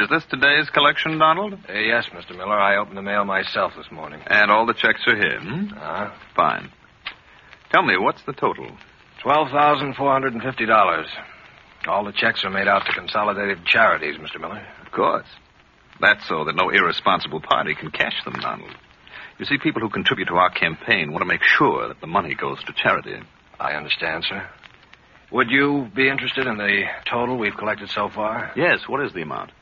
this today's collection, Donald? Yes, Mr. Miller. I opened the mail myself this morning. And all the checks are here, hmm? Fine. Tell me, what's the total? $12,450. All the checks are made out to Consolidated Charities, Mr. Miller. Of course. That's so that no irresponsible party can cash them, Donald. You see, people who contribute to our campaign want to make sure that the money goes to charity. I understand, sir. Would you be interested in the total we've collected so far? Yes, what is the amount?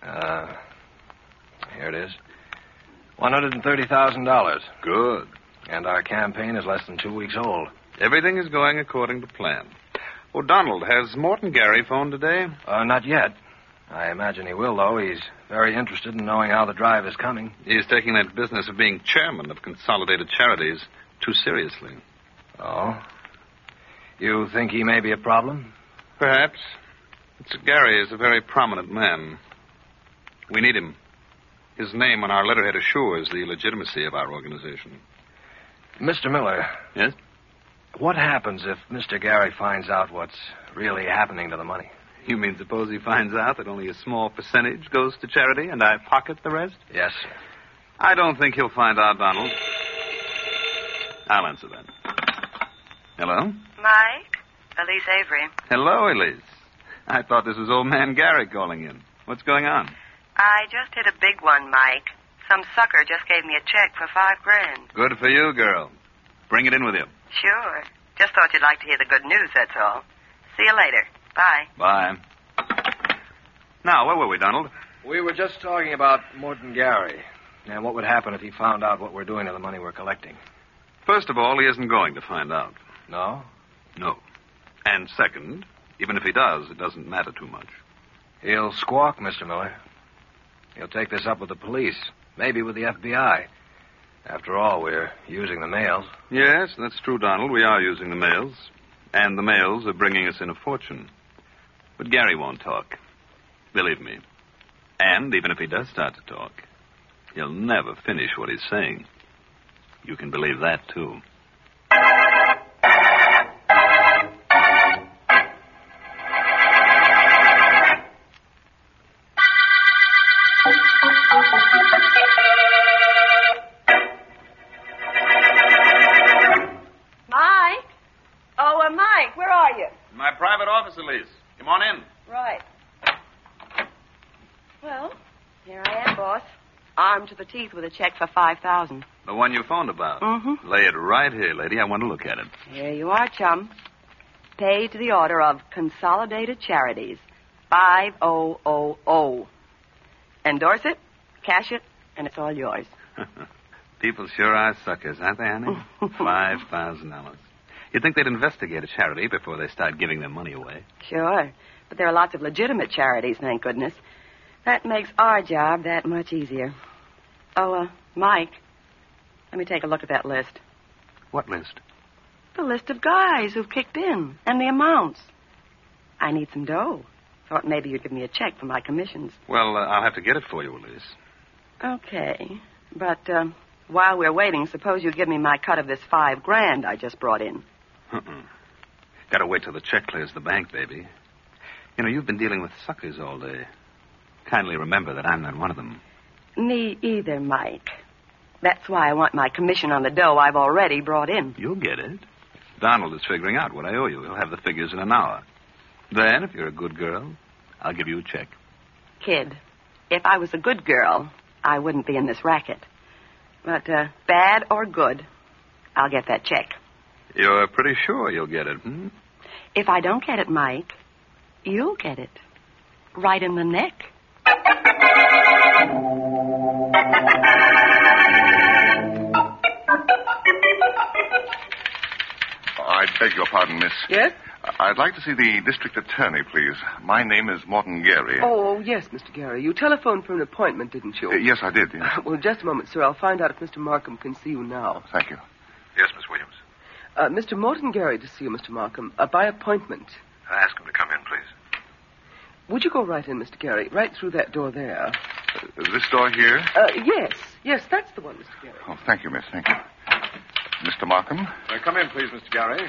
Here it is. $130,000. Good. And our campaign is less than 2 weeks old. Everything is going according to plan. Oh, Donald, has Morton Gary phoned today? Not yet. I imagine he will, though. He's very interested in knowing how the drive is coming. He's taking that business of being chairman of Consolidated Charities too seriously. Oh? You think he may be a problem? Perhaps. Mr. Gary is a very prominent man. We need him. His name on our letterhead assures the legitimacy of our organization. Mr. Miller. Yes? What happens if Mr. Gary finds out what's really happening to the money? You mean suppose he finds out that only a small percentage goes to charity and I pocket the rest? Yes. I don't think he'll find out, Donald. I'll answer that. Hello? Mike? Elise Avery. Hello, Elise. I thought this was old man Gary calling in. What's going on? I just hit a big one, Mike. Some sucker just gave me a check for $5,000. Good for you, girl. Bring it in with you. Sure. Just thought you'd like to hear the good news, that's all. See you later. Bye. Bye. Now, where were we, Donald? We were just talking about Morton Gary and what would happen if he found out what we're doing to the money we're collecting. First of all, he isn't going to find out. No? No. And second, even if he does, it doesn't matter too much. He'll squawk, Mr. Miller. He'll take this up with the police, maybe with the FBI. After all, we're using the mails. Yes, that's true, Donald. We are using the mails. And the mails are bringing us in a fortune. But Gary won't talk. Believe me. And even if he does start to talk, he'll never finish what he's saying. You can believe that, too. Mike? Oh, Mike, where are you? In my private office, Elise. Come on in. Right. Well, here I am, boss. Armed to the teeth with a check for $5,000. The one you phoned about? Mm-hmm. Lay it right here, lady. I want to look at it. Here you are, chum. Paid to the order of Consolidated Charities. 5000. Endorse it, cash it, and it's all yours. People sure are suckers, aren't they, honey? $5,000. You'd think they'd investigate a charity before they start giving their money away. Sure. But there are lots of legitimate charities, thank goodness. That makes our job that much easier. Oh, Mike, let me take a look at that list. What list? The list of guys who've kicked in and the amounts. I need some dough. Thought maybe you'd give me a check for my commissions. Well, I'll have to get it for you, Elise. Okay. But while we're waiting, suppose you give me my cut of this $5,000 I just brought in. Gotta wait till the check clears the bank, baby. You know, you've been dealing with suckers all day. Kindly remember that I'm not one of them. Me either, Mike. That's why I want my commission on the dough I've already brought in. You'll get it. Donald is figuring out what I owe you. He'll have the figures in an hour. Then, if you're a good girl, I'll give you a check. Kid, if I was a good girl, I wouldn't be in this racket. But bad or good, I'll get that check. You're pretty sure you'll get it, hmm? If I don't get it, Mike, you'll get it. Right in the neck. I beg your pardon, miss. Yes? I'd like to see the district attorney, please. My name is Morton Gary. Oh, yes, Mr. Gary. You telephoned for an appointment, didn't you? Yes, I did. Yes. Well, just a moment, sir. I'll find out if Mr. Markham can see you now. Thank you. Yes, Miss Williams. Mr. Morton Gary to see you, Mr. Markham, by appointment. Ask him to come in, please. Would you go right in, Mr. Gary? Right through that door there. This door here? Yes. Yes, that's the one, Mr. Gary. Oh, thank you, miss. Thank you. Mr. Markham? Come in, please, Mr. Gary.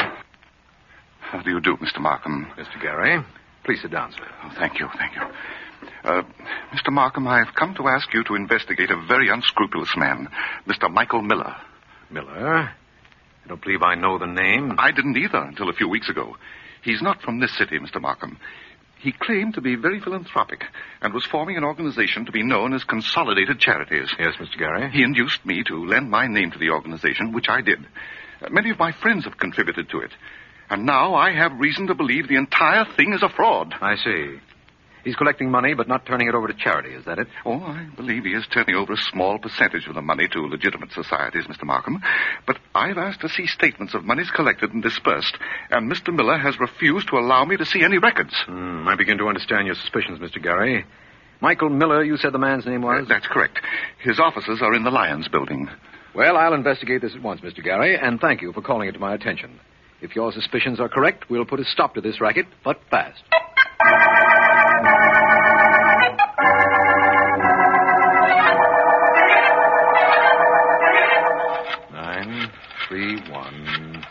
How do you do, Mr. Markham? Mr. Gary, please sit down, sir. Oh, thank you, thank you. Mr. Markham, I've come to ask you to investigate a very unscrupulous man, Mr. Michael Miller. Miller? I don't believe I know the name. I didn't either until a few weeks ago. He's not from this city, Mr. Markham. He claimed to be very philanthropic and was forming an organization to be known as Consolidated Charities. Yes, Mr. Gary. He induced me to lend my name to the organization, which I did. Many of my friends have contributed to it. And now I have reason to believe the entire thing is a fraud. I see. He's collecting money but not turning it over to charity, is that it? Oh, I believe he is turning over a small percentage of the money to legitimate societies, Mr. Markham. But I've asked to see statements of monies collected and dispersed, and Mr. Miller has refused to allow me to see any records. I begin to understand your suspicions, Mr. Gary. Michael Miller, you said the man's name was? That's correct. His offices are in the Lions building. Well, I'll investigate this at once, Mr. Gary, and thank you for calling it to my attention. If your suspicions are correct, we'll put a stop to this racket, but fast. 931.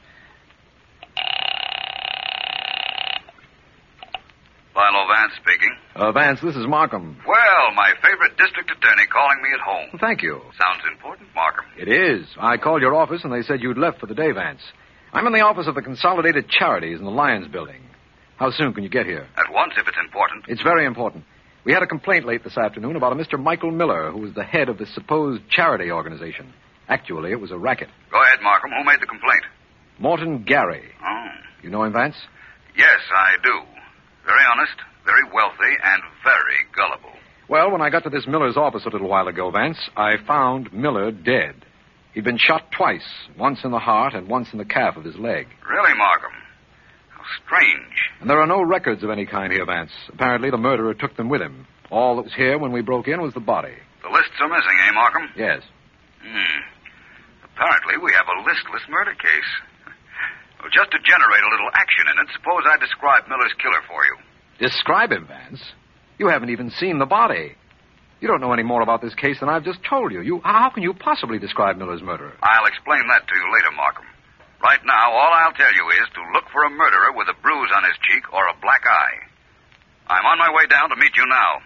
Philo Vance speaking. Vance, this is Markham. Well, my favorite district attorney calling me at home. Thank you. Sounds important, Markham. It is. I called your office and they said you'd left for the day, Vance. I'm in the office of the Consolidated Charities in the Lions building. How soon can you get here? At once, if it's important. It's very important. We had a complaint late this afternoon about a Mr. Michael Miller, who was the head of the supposed charity organization. Actually, it was a racket. Go ahead, Markham. Who made the complaint? Morton Gary. Oh. You know him, Vance? Yes, I do. Very honest, very wealthy, and very gullible. Well, when I got to this Miller's office a little while ago, Vance, I found Miller dead. He'd been shot twice, once in the heart and once in the calf of his leg. Really, Markham? How strange. And there are no records of any kind here, Vance. Apparently, the murderer took them with him. All that was here when we broke in was the body. The lists are missing, eh, Markham? Yes. Apparently, we have a listless murder case. Well, just to generate a little action in it, suppose I describe Miller's killer for you. Describe him, Vance? You haven't even seen the body. You don't know any more about this case than I've just told you. How can you possibly describe Miller's murderer? I'll explain that to you later, Markham. Right now, all I'll tell you is to look for a murderer with a bruise on his cheek or a black eye. I'm on my way down to meet you now.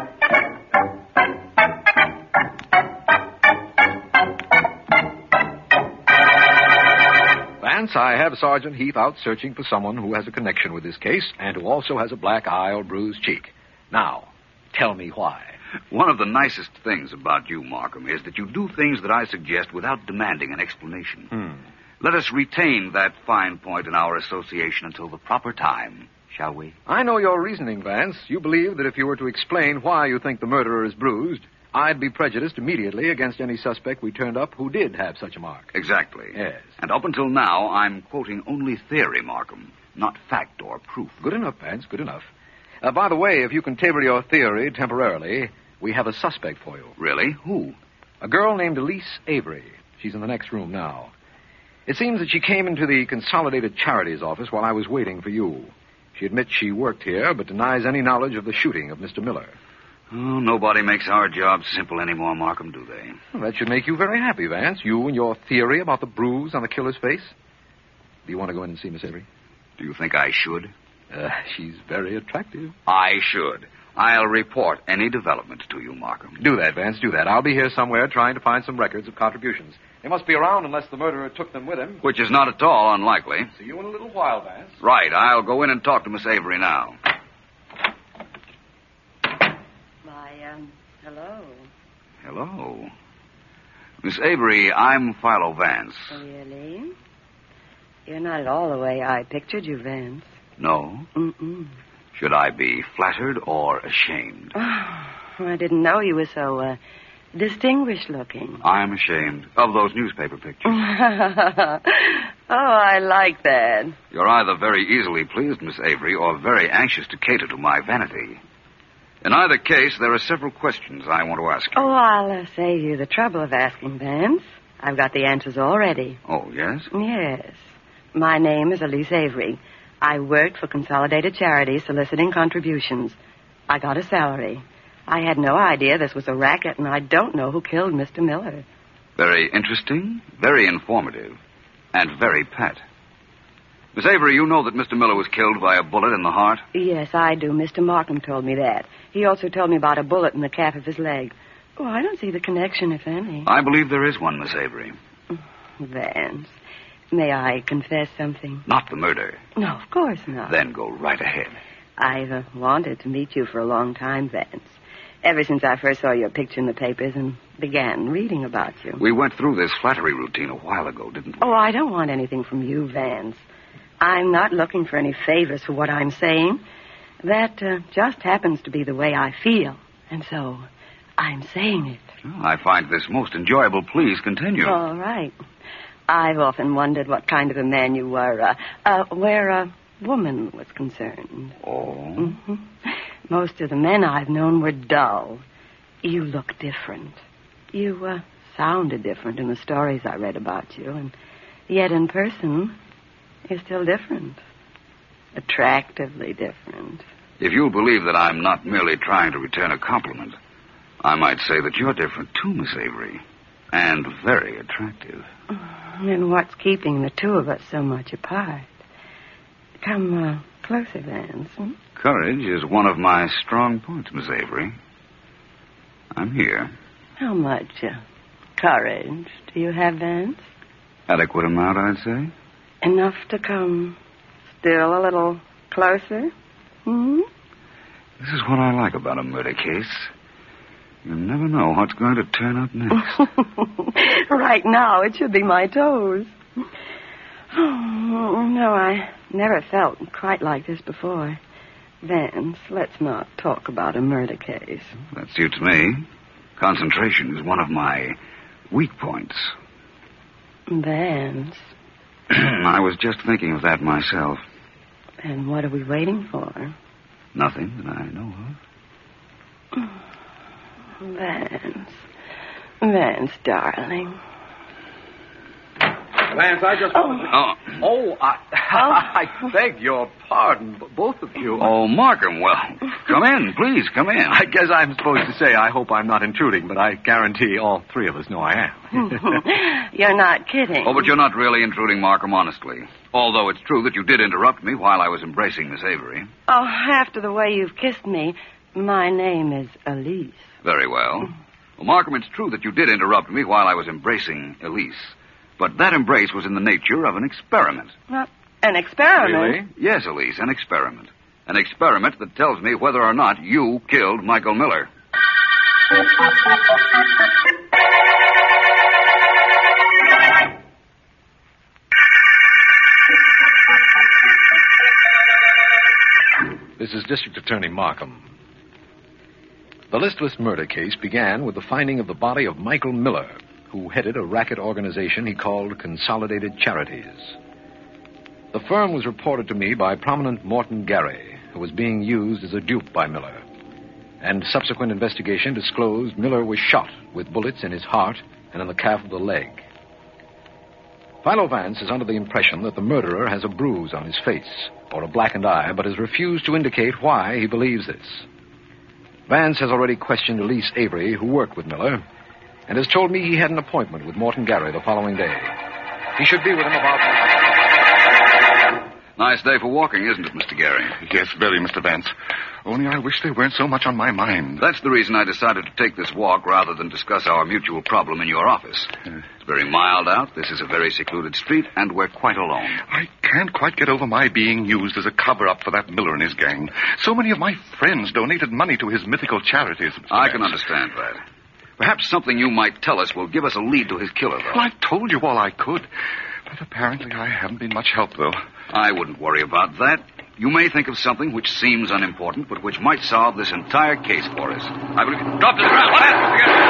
Vance, I have Sergeant Heath out searching for someone who has a connection with this case and who also has a black eye or bruised cheek. Now, tell me why. One of the nicest things about you, Markham, is that you do things that I suggest without demanding an explanation. Let us retain that fine point in our association until the proper time, shall we? I know your reasoning, Vance. You believe that if you were to explain why you think the murderer is bruised, I'd be prejudiced immediately against any suspect we turned up who did have such a mark. Exactly. Yes. And up until now, I'm quoting only theory, Markham, not fact or proof. Good enough, Vance, good enough. By the way, if you can table your theory temporarily, we have a suspect for you. Really? Who? A girl named Elise Avery. She's in the next room now. It seems that she came into the Consolidated Charities office while I was waiting for you. She admits she worked here, but denies any knowledge of the shooting of Mr. Miller. Oh, nobody makes our job simple anymore, Markham, do they? Well, that should make you very happy, Vance. You and your theory about the bruise on the killer's face. Do you want to go in and see Miss Avery? Do you think I should? She's very attractive. I should. I'll report any development to you, Markham. Do that, Vance, do that. I'll be here somewhere trying to find some records of contributions. They must be around unless the murderer took them with him. Which is not at all unlikely. See you in a little while, Vance. Right. I'll go in and talk to Miss Avery now. Hello. Hello. Miss Avery, I'm Philo Vance. Really? You're not at all the way I pictured you, Vance. No? Should I be flattered or ashamed? I didn't know you were so, distinguished looking. I'm ashamed of those newspaper pictures. Oh, I like that. You're either very easily pleased, Miss Avery, or very anxious to cater to my vanity. In either case, there are several questions I want to ask you. Oh, I'll save you the trouble of asking, Vance. I've got the answers already. Oh, yes? Yes. My name is Elise Avery. I worked for Consolidated Charities soliciting contributions. I got a salary. I had no idea this was a racket, and I don't know who killed Mr. Miller. Very interesting, very informative, and very pat. Miss Avery, you know that Mr. Miller was killed by a bullet in the heart? Yes, I do. Mr. Markham told me that. He also told me about a bullet in the calf of his leg. Oh, I don't see the connection, if any. I believe there is one, Miss Avery. Vance, may I confess something? Not the murder. No, of course not. Then go right ahead. I've wanted to meet you for a long time, Vance. Ever since I first saw your picture in the papers and began reading about you. We went through this flattery routine a while ago, didn't we? Oh, I don't want anything from you, Vance. I'm not looking for any favors for what I'm saying. That just happens to be the way I feel. And so, I'm saying it. Oh, I find this most enjoyable. Please continue. All right. I've often wondered what kind of a man you were, where a woman was concerned. Oh? Mm-hmm. Most of the men I've known were dull. You look different. You sounded different in the stories I read about you, and yet in person, you're still different. Attractively different. If you'll believe that I'm not merely trying to return a compliment, I might say that you're different too, Miss Avery. And very attractive. And what's keeping the two of us so much apart? Come closer, Vance. Hmm? Courage is one of my strong points, Miss Avery. I'm here. How much courage do you have, Vance? Adequate amount, I'd say. Enough to come still a little closer? Hmm? This is what I like about a murder case. You never know what's going to turn up next. Right now, it should be my toes. Oh, no, I never felt quite like this before. Vance, let's not talk about a murder case. That suits me. Concentration is one of my weak points. Vance. I was just thinking of that myself. And what are we waiting for? Nothing that I know of. Vance, darling. Vance, I just... I beg your pardon, both of you. Oh, Markham, well, come in, please, come in. I guess I'm supposed to say I hope I'm not intruding, but I guarantee all three of us know I am. You're not kidding. Oh, but you're not really intruding, Markham, honestly. Although it's true that you did interrupt me while I was embracing Miss Avery. Oh, after the way you've kissed me, my name is Elise. Very well. Well, Markham, it's true that you did interrupt me while I was embracing Elise. But that embrace was in the nature of an experiment. An experiment? Really? Yes, Elise, an experiment. An experiment that tells me whether or not you killed Michael Miller. This is District Attorney Markham. The listless murder case began with the finding of the body of Michael Miller, who headed a racket organization he called Consolidated Charities. The firm was reported to me by prominent Morton Gary, who was being used as a dupe by Miller. And subsequent investigation disclosed Miller was shot with bullets in his heart and in the calf of the leg. Philo Vance is under the impression that the murderer has a bruise on his face or a blackened eye, but has refused to indicate why he believes this. Vance has already questioned Elise Avery, who worked with Miller, and has told me he had an appointment with Morton Gary the following day. He should be with him about... Nice day for walking, isn't it, Mr. Gary? Yes, very, Mr. Vance. Only I wish they weren't so much on my mind. That's the reason I decided to take this walk rather than discuss our mutual problem in your office. It's very mild out, this is a very secluded street, and we're quite alone. I can't quite get over my being used as a cover-up for that Miller and his gang. So many of my friends donated money to his mythical charities. Mr. I Vance. can understand that. Perhaps something you might tell us will give us a lead to his killer, though. Well, I told you all I could. But apparently I haven't been much help, though. I wouldn't worry about that. You may think of something which seems unimportant, but which might solve this entire case for us. I believe you. Drop to the ground. What is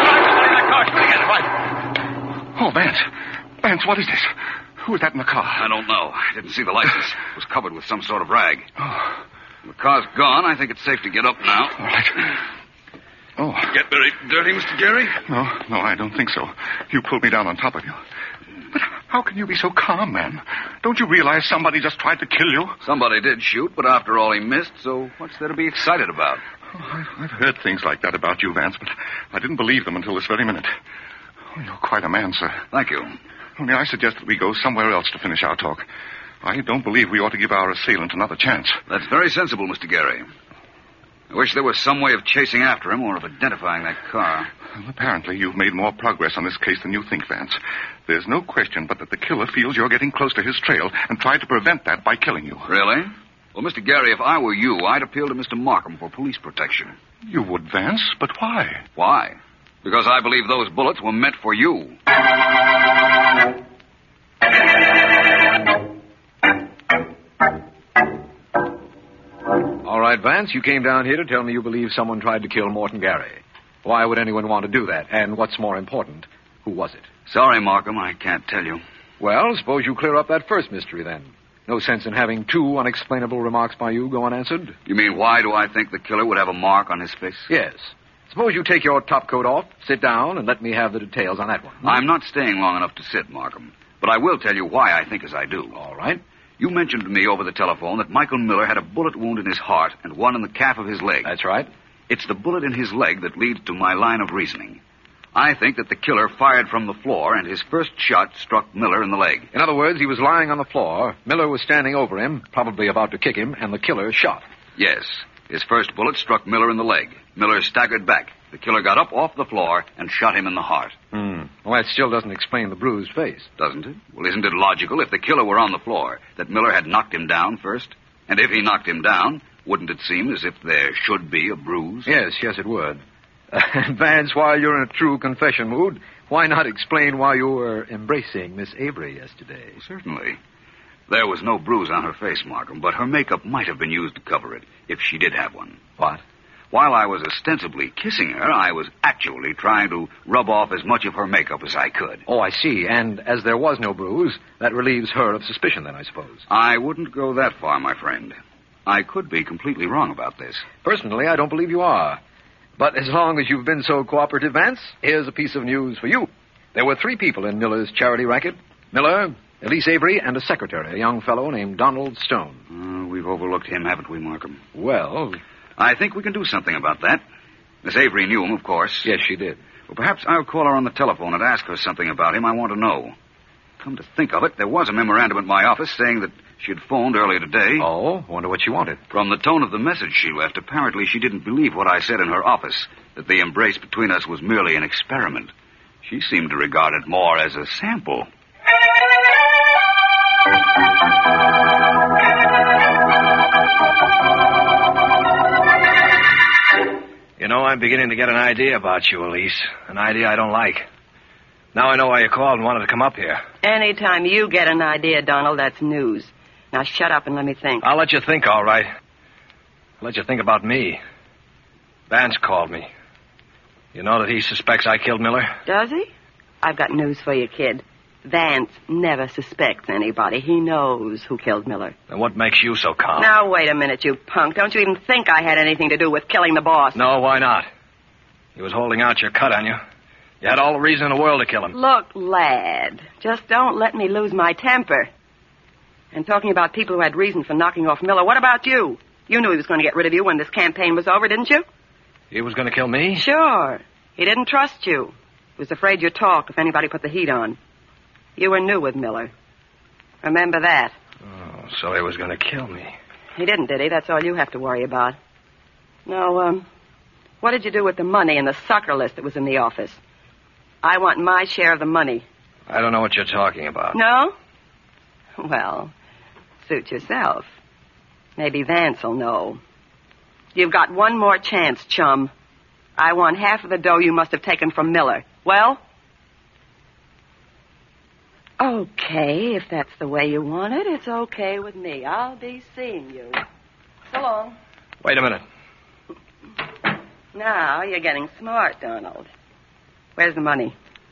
it? Oh, Vance. Vance, what is this? Who is that in the car? I don't know. I didn't see the license. It was covered with some sort of rag. Oh. The car's gone. I think it's safe to get up now. All right. Oh. Get very dirty, Mr. Gary? No, I don't think so. You pulled me down on top of you. But how can you be so calm, man? Don't you realize somebody just tried to kill you? Somebody did shoot, but after all he missed, so what's there to be excited about? Oh, I've heard things like that about you, Vance, but I didn't believe them until this very minute. Oh, you're quite a man, sir. Thank you. Only I suggest that we go somewhere else to finish our talk. I don't believe we ought to give our assailant another chance. That's very sensible, Mr. Gary. I wish there was some way of chasing after him or of identifying that car. Well, apparently, you've made more progress on this case than you think, Vance. There's no question but that the killer feels you're getting close to his trail and tried to prevent that by killing you. Really? Well, Mr. Gary, if I were you, I'd appeal to Mr. Markham for police protection. You would, Vance, but why? Why? Because I believe those bullets were meant for you. All right, Vance, you came down here to tell me you believe someone tried to kill Morton Gary. Why would anyone want to do that? And what's more important, who was it? Sorry, Markham, I can't tell you. Well, suppose you clear up that first mystery, then. No sense in having two unexplainable remarks by you go unanswered. You mean, why do I think the killer would have a mark on his face? Yes. Suppose you take your topcoat off, sit down, and let me have the details on that one. I'm not staying long enough to sit, Markham. But I will tell you why I think as I do. All right. You mentioned to me over the telephone that Michael Miller had a bullet wound in his heart and one in the calf of his leg. That's right. It's the bullet in his leg that leads to my line of reasoning. I think that the killer fired from the floor, and his first shot struck Miller in the leg. In other words, he was lying on the floor, Miller was standing over him, probably about to kick him, and the killer shot. Yes. His first bullet struck Miller in the leg. Miller staggered back. The killer got up off the floor and shot him in the heart. Well, that still doesn't explain the bruised face. Doesn't it? Well, isn't it logical, if the killer were on the floor, that Miller had knocked him down first? And if he knocked him down, wouldn't it seem as if there should be a bruise? Yes, it would. Vance, while you're in a true confession mood, why not explain why you were embracing Miss Avery yesterday? Certainly. There was no bruise on her face, Markham, but her makeup might have been used to cover it, if she did have one. What? While I was ostensibly kissing her, I was actually trying to rub off as much of her makeup as I could. Oh, I see. And as there was no bruise, that relieves her of suspicion, then, I suppose. I wouldn't go that far, my friend. I could be completely wrong about this. Personally, I don't believe you are. But as long as you've been so cooperative, Vance, here's a piece of news for you. There were 3 people in Miller's charity racket. Miller, Elise Avery, and a secretary, a young fellow named Donald Stone. We've overlooked him, haven't we, Markham? Well, I think we can do something about that. Miss Avery knew him, of course. Yes, she did. Well, perhaps I'll call her on the telephone and ask her something about him I want to know. Come to think of it, there was a memorandum at my office saying that she had phoned earlier today. Oh, wonder what she wanted. From the tone of the message she left, apparently she didn't believe what I said in her office, that the embrace between us was merely an experiment. She seemed to regard it more as a sample. You know, I'm beginning to get an idea about you, Elise. An idea I don't like. Now I know why you called and wanted to come up here. Anytime you get an idea, Donald, that's news. Now shut up and let me think. I'll let you think, all right. I'll let you think about me. Vance called me. You know that he suspects I killed Miller? Does he? I've got news for you, kid. Vance never suspects anybody. He knows who killed Miller. Then what makes you so calm? Now, wait a minute, you punk. Don't you even think I had anything to do with killing the boss? No, why not? He was holding out your cut on you. You had all the reason in the world to kill him. Look, lad, just don't let me lose my temper. And talking about people who had reason for knocking off Miller, what about you? You knew he was going to get rid of you when this campaign was over, didn't you? He was going to kill me? Sure. He didn't trust you. He was afraid you'd talk if anybody put the heat on. You were new with Miller. Remember that. Oh, so he was going to kill me. He didn't, did he? That's all you have to worry about. No, what did you do with the money and the sucker list that was in the office? I want my share of the money. I don't know what you're talking about. No? Well, suit yourself. Maybe Vance will know. You've got one more chance, chum. I want half of the dough you must have taken from Miller. Well? Okay, if that's the way you want it, it's okay with me. I'll be seeing you. So long. Wait a minute. Now you're getting smart, Donald. Where's the money?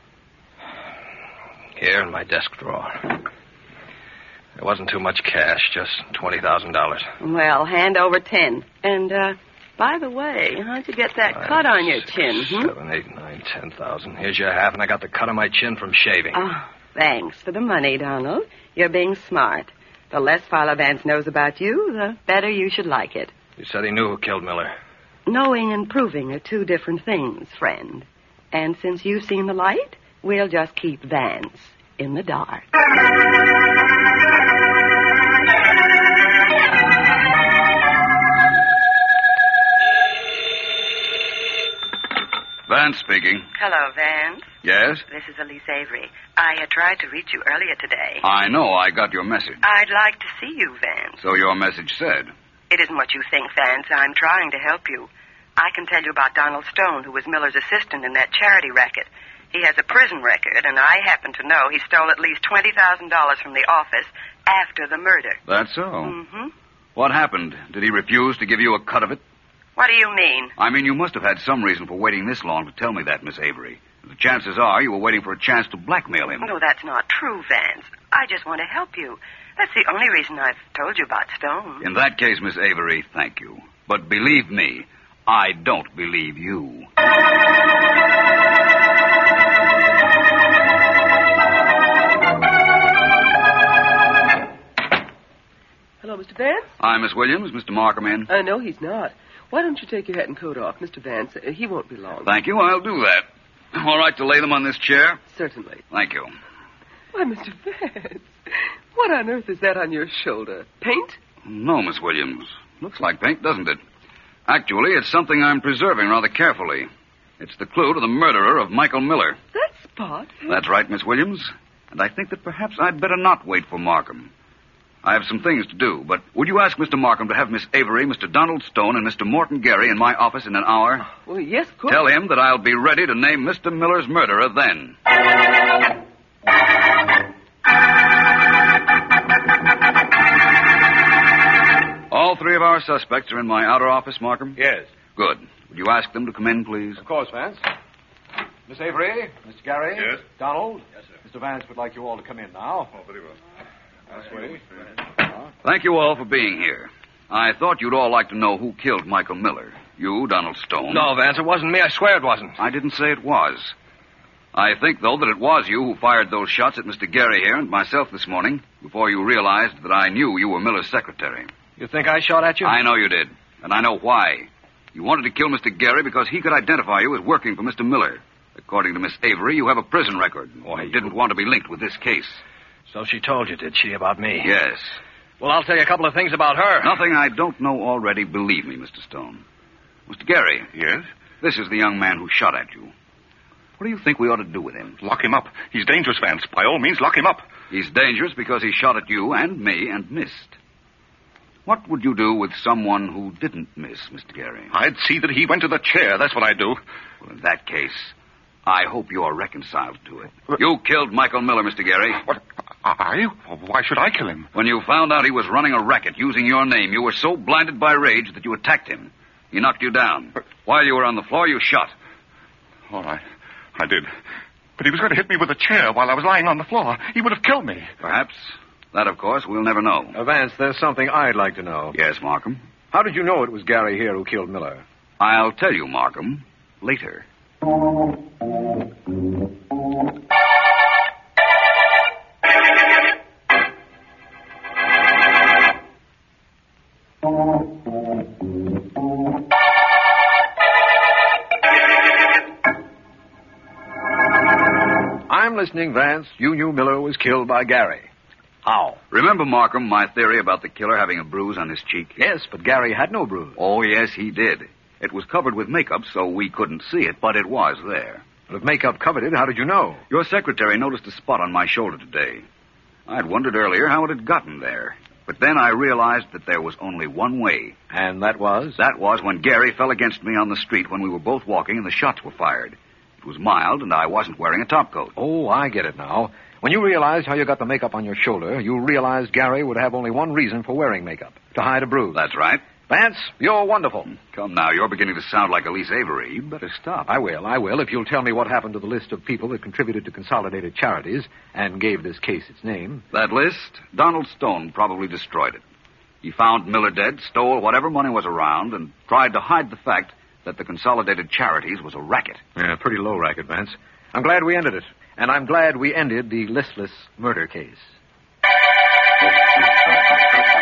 Here in my desk drawer. There wasn't too much cash, just $20,000. Well, hand over 10. And, by the way, how'd you get that cut on your chin? 7, 8, 9, 10,000. Here's your half, and I got the cut on my chin from shaving. Oh, thanks for the money, Donald. You're being smart. The less Philo Vance knows about you, the better you should like it. You said he knew who killed Miller. Knowing and proving are 2 different things, friend. And since you've seen the light, we'll just keep Vance in the dark. Vance speaking. Hello, Vance. Yes? This is Elise Avery. I tried to reach you earlier today. I know. I got your message. I'd like to see you, Vance. So your message said. It isn't what you think, Vance. I'm trying to help you. I can tell you about Donald Stone, who was Miller's assistant in that charity racket. He has a prison record, and I happen to know he stole at least $20,000 from the office after the murder. That's so? Mm-hmm. What happened? Did he refuse to give you a cut of it? What do you mean? I mean, you must have had some reason for waiting this long to tell me that, Miss Avery. The chances are you were waiting for a chance to blackmail him. No, that's not true, Vance. I just want to help you. That's the only reason I've told you about Stone. In that case, Miss Avery, thank you. But believe me, I don't believe you. Hello, Mr. Vance? Hi, Miss Williams. Mr. Markham in? No, he's not. Why don't you take your hat and coat off, Mr. Vance? He won't be long. Thank you. I'll do that. All right to lay them on this chair? Certainly. Thank you. Why, Mr. Vance, what on earth is that on your shoulder? Paint? No, Miss Williams. Looks like paint, doesn't it? Actually, it's something I'm preserving rather carefully. It's the clue to the murderer of Michael Miller. That spot? That's right, Miss Williams. And I think that perhaps I'd better not wait for Markham. I have some things to do, but would you ask Mr. Markham to have Miss Avery, Mr. Donald Stone, and Mr. Morton Gary in my office in an hour? Well, yes, of course. Tell him that I'll be ready to name Mr. Miller's murderer then. All three of our suspects are in my outer office, Markham? Yes. Good. Would you ask them to come in, please? Of course, Vance. Miss Avery, Mr. Gary. Yes? Donald. Yes, sir. Mr. Vance would like you all to come in now. Oh, very well. This way. Thank you all for being here. I thought you'd all like to know who killed Michael Miller. You, Donald Stone. No, Vance, it wasn't me. I swear it wasn't. I didn't say it was. I think, though, that it was you who fired those shots at Mr. Gary here and myself this morning before you realized that I knew you were Miller's secretary. You think I shot at you? I know you did, and I know why. You wanted to kill Mr. Gary because he could identify you as working for Mr. Miller. According to Miss Avery, you have a prison record. Why, you didn't want to be linked with this case. So she told you, did she, about me? Yes. Well, I'll tell you a couple of things about her. Nothing I don't know already, believe me, Mr. Stone. Mr. Gary. Yes? This is the young man who shot at you. What do you think we ought to do with him? Lock him up. He's dangerous, Vance. By all means, lock him up. He's dangerous because he shot at you and me and missed. What would you do with someone who didn't miss, Mr. Gary? I'd see that he went to the chair. That's what I'd do. Well, in that case, I hope you're reconciled to it. You killed Michael Miller, Mr. Gary. What? I? Why should I kill him? When you found out he was running a racket using your name, you were so blinded by rage that you attacked him. He knocked you down. While you were on the floor, you shot. All right. I did. But he was going to hit me with a chair while I was lying on the floor. He would have killed me. Perhaps. That, of course, we'll never know. Vance, there's something I'd like to know. Yes, Markham? How did you know it was Gary here who killed Miller? I'll tell you, Markham, later. I'm listening, Vance. You knew Miller was killed by Gary. How? Remember, Markham, my theory about the killer having a bruise on his cheek? Yes, but Gary had no bruise. Oh, yes, he did. It was covered with makeup, so we couldn't see it, but it was there. But if makeup covered it, how did you know? Your secretary noticed a spot on my shoulder today. I'd wondered earlier how it had gotten there. But then I realized that there was only one way. And that was? That was when Gary fell against me on the street when we were both walking and the shots were fired. It was mild, and I wasn't wearing a topcoat. Oh, I get it now. When you realized how you got the makeup on your shoulder, you realized Gary would have only one reason for wearing makeup, to hide a bruise. That's right. Vance, you're wonderful. Come now, you're beginning to sound like Elise Avery. You better stop. I will, if you'll tell me what happened to the list of people that contributed to Consolidated Charities and gave this case its name. That list, Donald Stone probably destroyed it. He found Miller dead, stole whatever money was around, and tried to hide the fact that the Consolidated Charities was a racket. Yeah, pretty low racket, Vance. I'm glad we ended it. And I'm glad we ended the listless murder case.